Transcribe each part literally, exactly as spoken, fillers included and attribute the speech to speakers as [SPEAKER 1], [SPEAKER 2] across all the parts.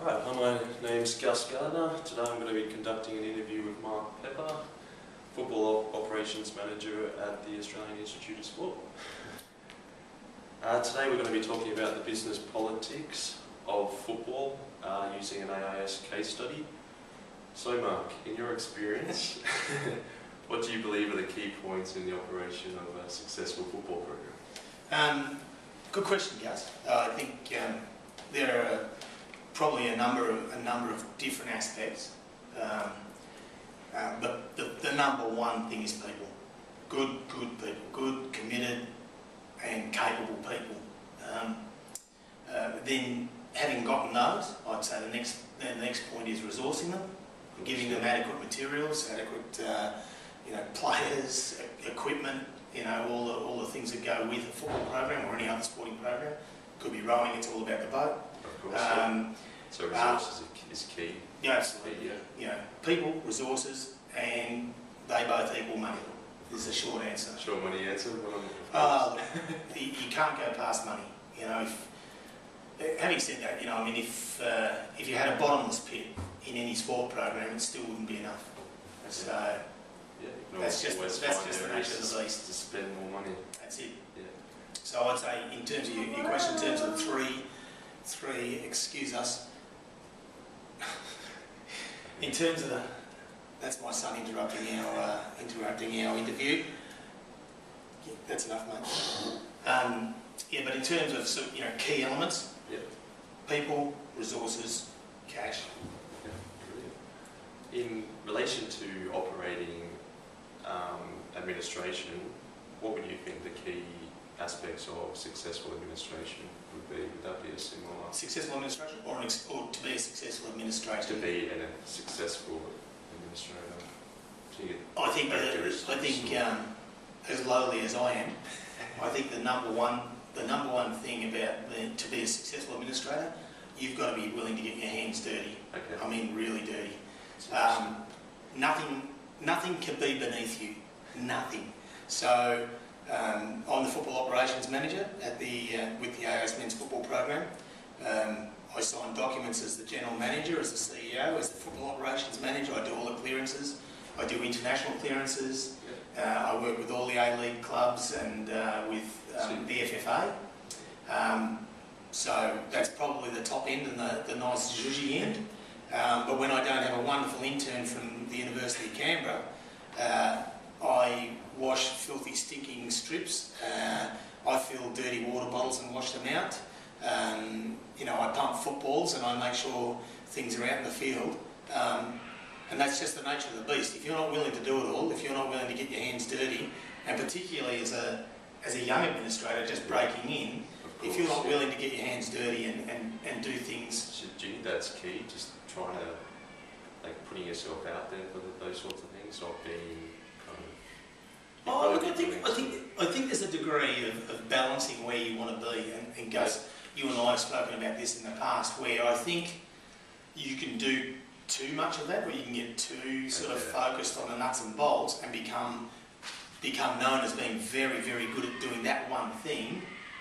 [SPEAKER 1] Right, hi, my name's Gus Gardner. Today I'm going to be conducting an interview with Mark Pepper, Football Operations Manager at the Australian Institute of Sport. Uh, today we're going to be talking about the business politics of football uh, using an A I S case study. So Mark, in your experience, what do you believe are the key points in the operation of a successful football program?
[SPEAKER 2] Um, good question, Gus. Uh, I think um, there are probably a number of a number of different aspects, um, uh, but the, the number one thing is people. Good, good people, good, committed, and capable people. Um, uh, then, having gotten those, I'd say the next the next point is resourcing them, giving them adequate materials, adequate uh, you know players, equipment. You know, all the, all the things that go with a football program or any other sporting program. Could be rowing, it's all about the boat.
[SPEAKER 1] Of course,
[SPEAKER 2] um,
[SPEAKER 1] so resources uh, is key.
[SPEAKER 2] Yeah, absolutely.
[SPEAKER 1] Yeah.
[SPEAKER 2] You know, people, resources, and they both equal money. Is the short answer.
[SPEAKER 1] Short money answer?
[SPEAKER 2] Uh, you, you can't go past money. You know, if, having said that, you know, I mean, if uh, if you had a bottomless pit in any sport program, it still wouldn't be enough. So.
[SPEAKER 1] Yeah,
[SPEAKER 2] that's just that's just the nature of the beast.
[SPEAKER 1] To spend more money.
[SPEAKER 2] That's it.
[SPEAKER 1] Yeah.
[SPEAKER 2] So I'd say, in terms of your, your question, in terms of the three, three, excuse us. in terms of the, that's my son interrupting our uh, interrupting our interview. Yeah, that's enough, mate. Um, yeah, but in terms of sort of, you know key elements,
[SPEAKER 1] yeah. people,
[SPEAKER 2] resources, cash.
[SPEAKER 1] Yeah, brilliant. In relation to operating Um, administration, what would you think the key aspects of successful administration would be? Would that be a similar?
[SPEAKER 2] Successful administration, or, an ex or to be a successful administrator?
[SPEAKER 1] To be an, a successful administrator.
[SPEAKER 2] I think that, I think um, as lowly as I am, I think the number one the number one thing about the, to be a successful administrator, you've got to be willing to get your hands dirty.
[SPEAKER 1] Okay.
[SPEAKER 2] I mean, really dirty. Um, nothing. Nothing can be beneath you, nothing. So um, I'm the football operations manager at the uh, with the A I S men's football program. Um, I sign documents as the general manager, as the C E O, as the football operations manager. I do all the clearances. I do international clearances. Uh, I work with all the A-League clubs and uh, with um, the F F A. Um, so that's probably the top end and the, the nice zhuzhy end. Um, but when I don't have a wonderful intern from the University of Canberra, uh, I wash filthy, stinking strips. Uh, I fill dirty water bottles and wash them out. Um, you know, I pump footballs and I make sure things are out in the field. Um, and that's just the nature of the beast. If you're not willing to do it all, if you're not willing to get your hands dirty, and particularly as a as a young administrator just breaking in,
[SPEAKER 1] course,
[SPEAKER 2] if you're not
[SPEAKER 1] yeah.
[SPEAKER 2] willing to get your hands dirty and, and, and do things...
[SPEAKER 1] So do you think that's key? Just trying to, like, putting yourself out there for the, those sorts of things, not being kind of...
[SPEAKER 2] Oh, look, I think, I think, I think there's a degree of, of balancing where you want to be, and, and Gus, you and I have spoken about this in the past, where I think you can do too much of that, where you can get too sort of
[SPEAKER 1] okay.
[SPEAKER 2] focused on the nuts and bolts and become become known as being very, very good at doing that one thing.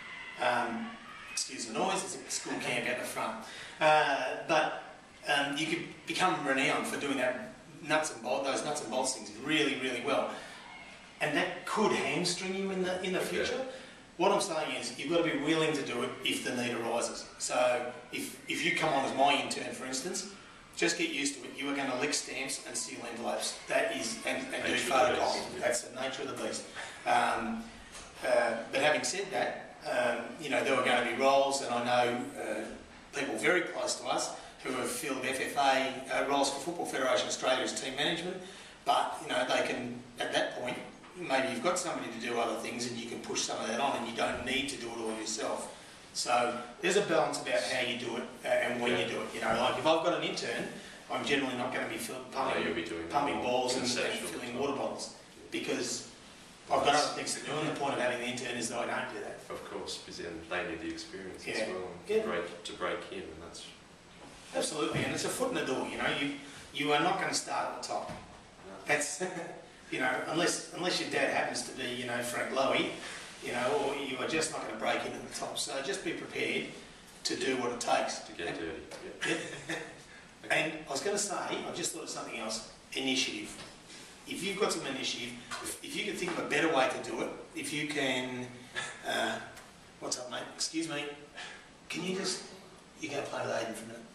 [SPEAKER 2] Um, excuse the noise, there's a school camp out the front. Uh, but um, you could become renowned for doing that nuts and bolts, those nuts and bolts things really, really well. And that could hamstring you in the in the future.
[SPEAKER 1] Okay.
[SPEAKER 2] What I'm saying is you've got to be willing to do it if the need arises. So if, if you come on as my intern, for instance, just get used to it. You are going to lick stamps and seal envelopes. That is, and, and do photocopy. That's the nature of the beast. Um, uh, but having said that, um, you know, there are going to be roles, and I know uh, people very close to us who have filled F F A uh, roles for Football Federation Australia as team management, but, you know, they can, at that point, maybe you've got somebody to do other things and you can push some of that on and you don't need to do it all yourself. So there's a balance about how you do it uh, and when
[SPEAKER 1] yeah.
[SPEAKER 2] you do it. You know, like if I've got an intern, I'm generally not going to be fill, pumping,
[SPEAKER 1] no, you'll be doing
[SPEAKER 2] pumping balls and, and
[SPEAKER 1] conceptual
[SPEAKER 2] filling
[SPEAKER 1] stuff.
[SPEAKER 2] water bottles because I've got other things to do, and the point of having the intern is that I don't do that.
[SPEAKER 1] Of course, because then they need the experience
[SPEAKER 2] Yeah.
[SPEAKER 1] as well and
[SPEAKER 2] Yeah.
[SPEAKER 1] to, break, to break in, and that's...
[SPEAKER 2] Absolutely, and it's a foot in the door, you know. You you are not going to start at the top.
[SPEAKER 1] No.
[SPEAKER 2] That's, you know, unless unless your dad happens to be, you know, Frank Lowy, you know, or you are just not going to break into the top. So just be prepared to do what it takes.
[SPEAKER 1] To get
[SPEAKER 2] and,
[SPEAKER 1] dirty. Yeah.
[SPEAKER 2] yeah. And I was going to say, I just thought of something else. Initiative. If you've got some initiative, if you can think of a better way to do it, if you can, uh, what's up, mate? Excuse me. Can you just, you go play with Aiden for a minute?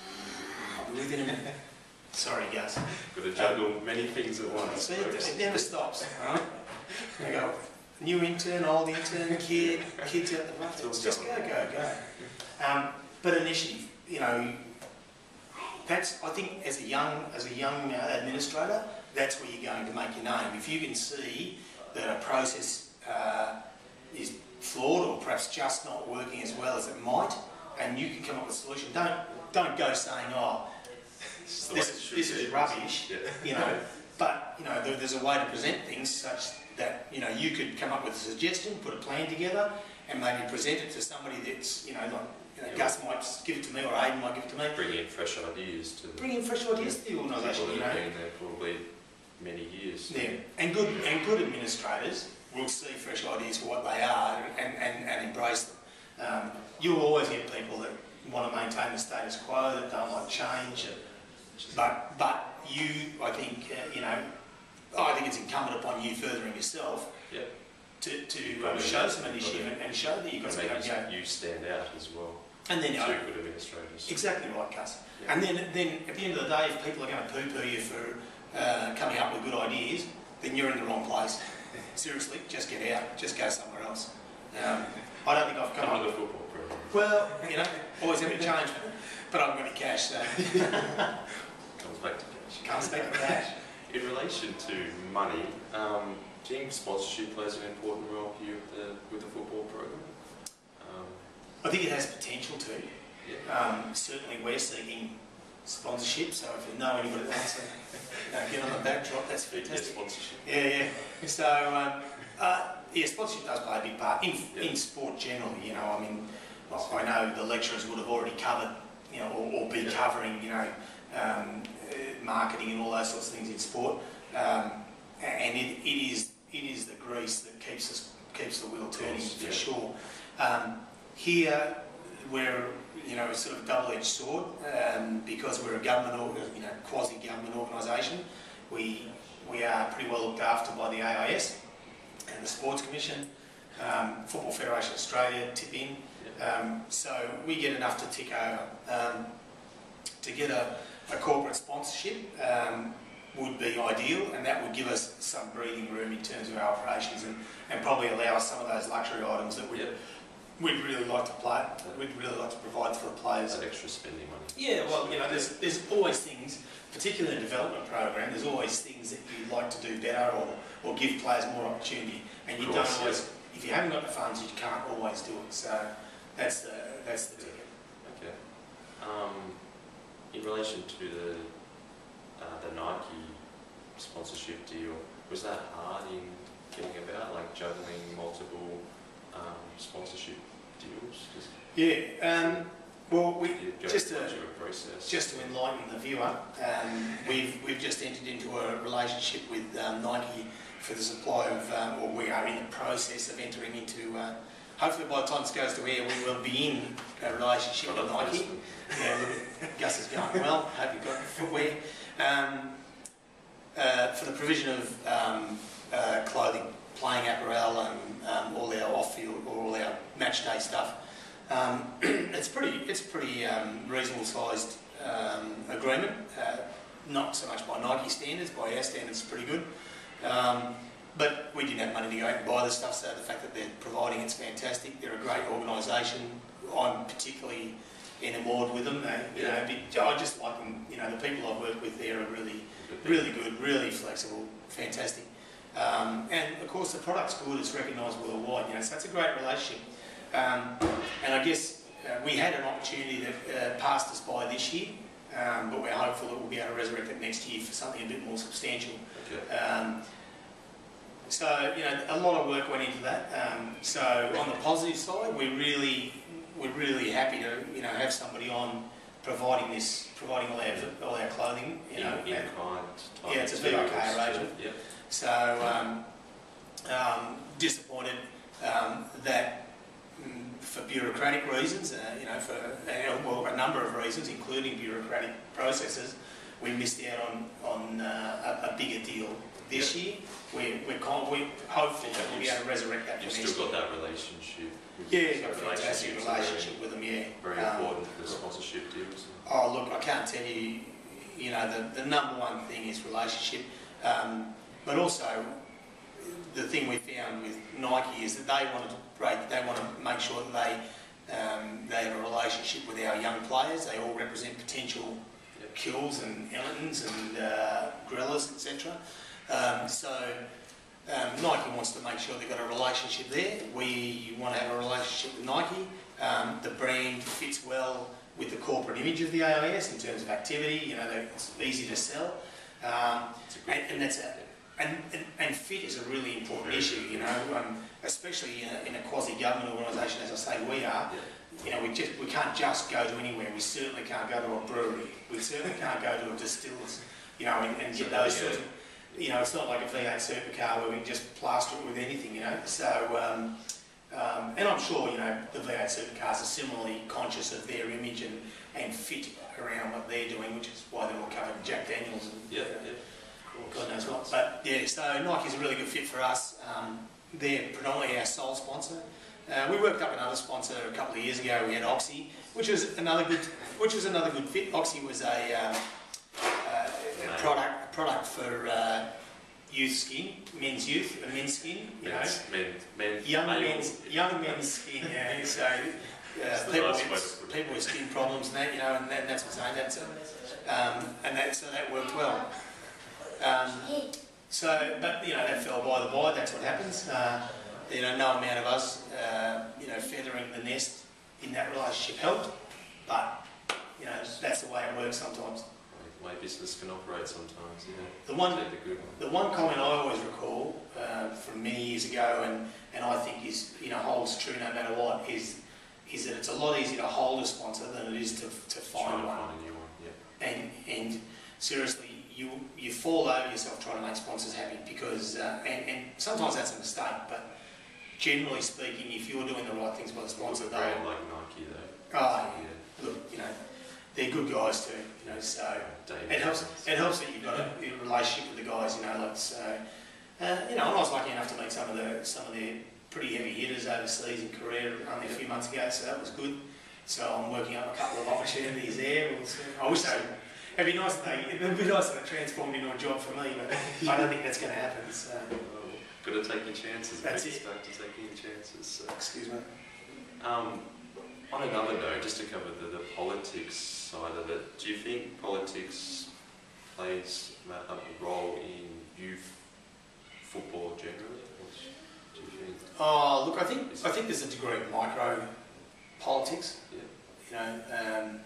[SPEAKER 2] I'll be with you in a minute. Sorry, Gus.
[SPEAKER 1] Got to juggle um, many things at once.
[SPEAKER 2] See, it, it never stops, all right? I go, new intern, old intern, kid, kids out the front. It's just go, go, go. Um, but initiative, you know, that's, I think, as a young, as a young uh, administrator, that's where you're going to make your name. If you can see that a process uh, is flawed or perhaps just not working as well as it might, and you can come up with a solution, don't don't go saying, oh, this, this, this is rubbish, yeah. you know. But you know, there, there's a way to present things such that you know you could come up with a suggestion, put a plan together, and maybe present it to somebody that's you know like. You know, yeah. Gus might give it to me, or Aiden might give it to me.
[SPEAKER 1] Bring in fresh ideas to the...
[SPEAKER 2] Bring in fresh ideas to the organisation, you know.
[SPEAKER 1] People that have been there probably many years.
[SPEAKER 2] Yeah, and good and good administrators will see fresh ideas for what they are and, and, and embrace them. Um, you'll always get people that want to maintain the status quo, that don't like change. But but you, I think, uh, you know, I think it's incumbent upon you furthering yourself.
[SPEAKER 1] Yeah.
[SPEAKER 2] To, to uh, show some initiative and, and show that you've got to
[SPEAKER 1] make
[SPEAKER 2] you, know,
[SPEAKER 1] you stand out as well.
[SPEAKER 2] And then,
[SPEAKER 1] two
[SPEAKER 2] you know,
[SPEAKER 1] good administrators.
[SPEAKER 2] Exactly right, Gus.
[SPEAKER 1] Yeah.
[SPEAKER 2] And then, then at the end of the day, if people are going to poo-poo you for uh, coming up with good ideas, then you're in the wrong place. Seriously, just get out. Just go somewhere else. Um, I don't think I've come,
[SPEAKER 1] come
[SPEAKER 2] up
[SPEAKER 1] with a football program.
[SPEAKER 2] Well, you know, always have to change, but I've got to cash. So
[SPEAKER 1] comes back to cash.
[SPEAKER 2] Comes back to cash.
[SPEAKER 1] In relation to money, um, do you think sponsorship plays an important role here with the, with the football program? Um,
[SPEAKER 2] I think it has potential to.
[SPEAKER 1] Yeah.
[SPEAKER 2] Um, certainly we're seeking sponsorship, so if you know anybody that wants to you know, get on the backdrop, that's fantastic.
[SPEAKER 1] Yeah, sponsorship.
[SPEAKER 2] Yeah, yeah. So, um, uh, yeah, sponsorship does play a big part in,
[SPEAKER 1] yeah.
[SPEAKER 2] in sport generally, you know, I mean, I know the lecturers would have already covered, you know, or, or be
[SPEAKER 1] yeah.
[SPEAKER 2] covering, you know, um, uh, marketing and all those sorts of things in sport. Um, and it, it is it is the grease that keeps us keeps the wheel turning
[SPEAKER 1] course,
[SPEAKER 2] for
[SPEAKER 1] yeah.
[SPEAKER 2] sure. Um, here we're you know sort of double-edged sword um, because we're a government or you know quasi-government organisation. We we are pretty well looked after by the A I S and the Sports Commission, um, Football Federation Australia tip in,
[SPEAKER 1] yeah.
[SPEAKER 2] um, so we get enough to tick over. Um, to get a, a corporate sponsorship. Um, would be ideal, and that would give us some breathing room in terms of our operations and, and probably allow us some of those luxury items that we'd,
[SPEAKER 1] yep.
[SPEAKER 2] we'd really like to play, we'd really like to provide for the players.
[SPEAKER 1] That extra spending money.
[SPEAKER 2] Yeah, well, you know, there's, there's always things, particularly in a development program, there's always things that you'd like to do better or, or give players more opportunity, and you
[SPEAKER 1] of course,
[SPEAKER 2] don't always,
[SPEAKER 1] yeah.
[SPEAKER 2] if you haven't got the funds, you can't always do it, so that's the, that's the ticket.
[SPEAKER 1] Okay. Um, in relation to the, uh, the Nike sponsorship deal, was that hard in getting about, like juggling multiple um, sponsorship deals? Just
[SPEAKER 2] yeah, um, well, we just to,
[SPEAKER 1] a process.
[SPEAKER 2] just to enlighten the viewer, um, we've we've just entered into a relationship with um, Nike for the supply of, um, or we are in the process of entering into. Uh, hopefully, by the time this goes to air, we will be in a relationship with Nike. Yeah, look, Gus is going well. Hope you've got footwear. Um, Uh, for the provision of um, uh, clothing, playing apparel and um, all our off-field or all our match day stuff. Um, it's pretty, it's pretty um, reasonable sized um, agreement. Uh, not so much by Nike standards, by our standards, it's pretty good. Um, but we didn't have money to go out and buy the stuff, so the fact that they're providing it's fantastic. They're a great organisation. I'm particularly enamoured with them. They, you
[SPEAKER 1] yeah.
[SPEAKER 2] know, I just like them. You know, the people I've worked with there are really. Really good, really flexible, fantastic. Um, and of course the product's good, it's recognised worldwide, you know, so it's a great relationship. Um, and I guess uh, we had an opportunity that uh, passed us by this year, um, but we're hopeful that we'll be able to resurrect it next year for something a bit more substantial.
[SPEAKER 1] Okay.
[SPEAKER 2] Um, so, you know, a lot of work went into that. Um, so on the positive side, we're really, we're really happy to, you know, have somebody on providing this, providing all our, all our clothing, you know.
[SPEAKER 1] In, in kind,
[SPEAKER 2] yeah, it's a V I K arrangement.
[SPEAKER 1] Yep.
[SPEAKER 2] So, um, um, disappointed um, that mm, for bureaucratic reasons, uh, you know, for uh, well, a number of reasons, including bureaucratic processes, we missed out on on uh, a, a bigger deal this
[SPEAKER 1] yep.
[SPEAKER 2] year. We're, we're, con- we're hopeful that we'll be able to resurrect that.
[SPEAKER 1] You've
[SPEAKER 2] for
[SPEAKER 1] still
[SPEAKER 2] next
[SPEAKER 1] got
[SPEAKER 2] year.
[SPEAKER 1] that relationship. With
[SPEAKER 2] Yeah, you've got a fantastic
[SPEAKER 1] relationships
[SPEAKER 2] relationship
[SPEAKER 1] are
[SPEAKER 2] with them, yeah.
[SPEAKER 1] Very, very
[SPEAKER 2] Um,
[SPEAKER 1] important for the sponsorship deals.
[SPEAKER 2] Oh, look, I can't tell you, you know, the, the number one thing is relationship, um, but also the thing we found with Nike is that they wanted to break, they want to make sure that they, um, they have a relationship with our young players. They all represent potential
[SPEAKER 1] Yep.
[SPEAKER 2] Kills and Ellingtons and uh, Gorillas, et cetera. Um, so um, Nike wants to make sure they've got a relationship there. We want to have a relationship with Nike. Um, the brand fits well with the corporate image of the A I S in terms of activity. You know, it's easy to sell, um, and, and that's a, and, and and fit is a really important issue. You know, um, especially in a, in a quasi-government organisation, as I say, we are.
[SPEAKER 1] Yeah.
[SPEAKER 2] You know, we just we can't just go to anywhere. We certainly can't go to a brewery. We certainly can't go to a distillers. You know, and, and get those sorts of. You know, it's not like a V eight supercar where we can just plaster it with anything. You know, so. Um, Um, and I'm sure, you know, the V eight supercars are similarly conscious of their image and, and fit around what they're doing, which is why they're all covered in Jack Daniels and
[SPEAKER 1] Yeah,
[SPEAKER 2] uh,
[SPEAKER 1] yeah.
[SPEAKER 2] God knows what. But yeah, so Nike's a really good fit for us. Um, they're predominantly our sole sponsor. Uh, we worked up another sponsor a couple of years ago. We had Oxy, which was another good, which was another good fit. Oxy was a, um, uh, a product product for uh, youth skin, men's youth, and men's skin. You
[SPEAKER 1] men's,
[SPEAKER 2] know,
[SPEAKER 1] men, men,
[SPEAKER 2] young
[SPEAKER 1] male.
[SPEAKER 2] men's young men's skin. Yeah, so uh,
[SPEAKER 1] the
[SPEAKER 2] people
[SPEAKER 1] nice way
[SPEAKER 2] with
[SPEAKER 1] to put it.
[SPEAKER 2] people with skin problems and that, you know, and that, that's what I'm saying. That's a, um, and that so that worked well. Um, so, but you know, that fell by the by. That's what happens. Uh, you know, no amount of us, uh, you know, feathering the nest in that relationship helped. But you know, that's the way it works sometimes.
[SPEAKER 1] The way business can operate sometimes, yeah.
[SPEAKER 2] The one,
[SPEAKER 1] Take the good one.
[SPEAKER 2] the one comment I always recall uh, from many years ago, and, and I think is you know holds true no matter what, is is that it's a lot easier to hold a sponsor than it is to to
[SPEAKER 1] Trying
[SPEAKER 2] find
[SPEAKER 1] to
[SPEAKER 2] one.
[SPEAKER 1] find a new one, yeah.
[SPEAKER 2] And and seriously, you you fall over yourself trying to make sponsors happy because uh, and and sometimes that's a mistake, but generally speaking, if you're doing the right things by the sponsor,
[SPEAKER 1] With a
[SPEAKER 2] they'll
[SPEAKER 1] brand like Nike, though.
[SPEAKER 2] oh
[SPEAKER 1] Yeah.
[SPEAKER 2] look, you know, they're good guys too, you know, so.
[SPEAKER 1] David
[SPEAKER 2] It helps.
[SPEAKER 1] Evans.
[SPEAKER 2] It helps that you've got a, a relationship with the guys, you know. Like so, uh, you know, I was lucky enough to meet some of the some of their pretty heavy hitters overseas in Korea only a few months ago, so that was good. So I'm working up a couple of opportunities there. We'll see. I wish they. It'd be nice if they. It'd be nice if it transformed into a job for me, but I don't think that's going to happen. So.
[SPEAKER 1] Well, got to take your chances.
[SPEAKER 2] That's
[SPEAKER 1] mate.
[SPEAKER 2] it.
[SPEAKER 1] Start to take your chances. So.
[SPEAKER 2] Excuse me.
[SPEAKER 1] Um, on another note, just to cover the, the politics side of it, do you think politics plays a role in youth football generally? What do you think?
[SPEAKER 2] Oh, look, I think I think there's a degree of micro politics.
[SPEAKER 1] Yeah.
[SPEAKER 2] You know, um,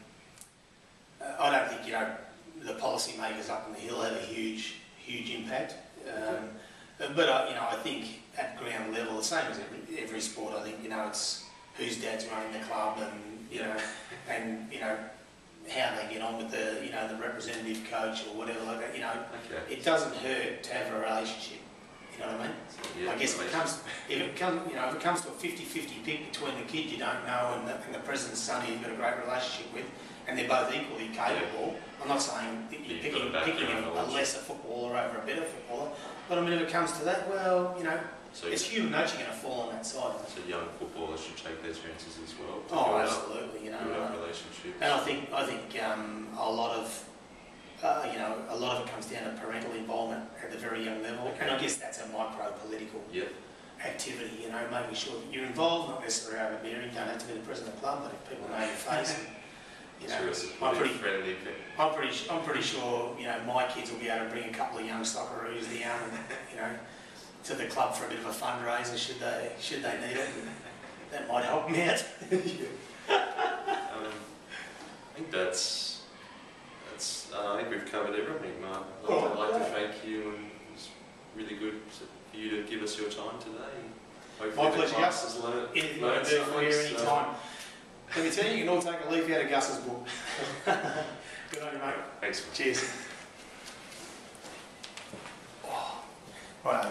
[SPEAKER 2] I don't think you know the policymakers up on the hill have a huge, huge impact. Um, but I, you know, I think at ground level, the same as every, every sport. I think you know it's whose dad's running the club, and you know, and you know how they get on with the you know the representative coach or whatever like that. You know,
[SPEAKER 1] Okay.
[SPEAKER 2] it doesn't hurt to have a relationship. You know what I mean?
[SPEAKER 1] Yeah,
[SPEAKER 2] I guess if it comes, if it comes, you know, if it comes to a fifty-fifty pick between the kid you don't know and the, and the president's son who you've got a great relationship with, and they're both equally capable, I'm not saying that you're
[SPEAKER 1] You've got
[SPEAKER 2] picking,
[SPEAKER 1] to back
[SPEAKER 2] picking
[SPEAKER 1] your
[SPEAKER 2] a,
[SPEAKER 1] own
[SPEAKER 2] a
[SPEAKER 1] knowledge.
[SPEAKER 2] lesser footballer over a better footballer, but I mean, if it comes to that, well, you know,
[SPEAKER 1] So,
[SPEAKER 2] it's human nature going to fall on that side.
[SPEAKER 1] so young footballers should take their chances as well. To
[SPEAKER 2] Oh,
[SPEAKER 1] build up-
[SPEAKER 2] absolutely, you know.
[SPEAKER 1] build up
[SPEAKER 2] uh,
[SPEAKER 1] relationships.
[SPEAKER 2] And I think I think um, a lot of uh, you know a lot of it comes down to parental involvement at the very young level, and I guess that's a micro political
[SPEAKER 1] Yeah.
[SPEAKER 2] activity. You know, making sure that you're involved, not necessarily overbearing. You don't have to be the president of the club, but if people know your face, and, you know,
[SPEAKER 1] Sure,
[SPEAKER 2] I'm
[SPEAKER 1] supportive,
[SPEAKER 2] pretty,
[SPEAKER 1] friendly.
[SPEAKER 2] I'm pretty, I'm pretty sure you know my kids will be able to bring a couple of young Socceroos down, and, you know, to the club for a bit of a fundraiser should they should they need it. And that might help them out.
[SPEAKER 1] Um, I think that's that's. Uh, I think we've covered everything, Mark. I'd like, I'd like to thank you, and it's really good for you to give us your time today. And hopefully
[SPEAKER 2] My
[SPEAKER 1] the
[SPEAKER 2] pleasure,
[SPEAKER 1] class
[SPEAKER 2] Gus.
[SPEAKER 1] has learned,
[SPEAKER 2] Anything I
[SPEAKER 1] learned
[SPEAKER 2] can do for you
[SPEAKER 1] something,
[SPEAKER 2] any
[SPEAKER 1] so-
[SPEAKER 2] time. Let me tell you, you can all take a leaf out of Gus's book. Good on you, mate.
[SPEAKER 1] Thanks.
[SPEAKER 2] Cheers. Oh, right.